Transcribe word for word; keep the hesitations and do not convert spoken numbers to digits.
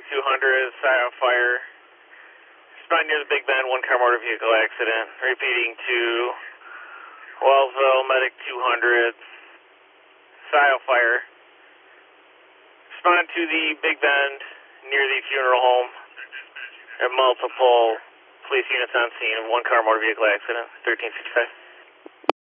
two hundred, Scio Fire. Respond near the Big Bend, one car motor vehicle accident. Repeating to Wellsville, Medic two hundred, Scio Fire. Respond to the Big Bend near the funeral home. And multiple police units on scene of one car motor vehicle accident, thirteen sixty-five.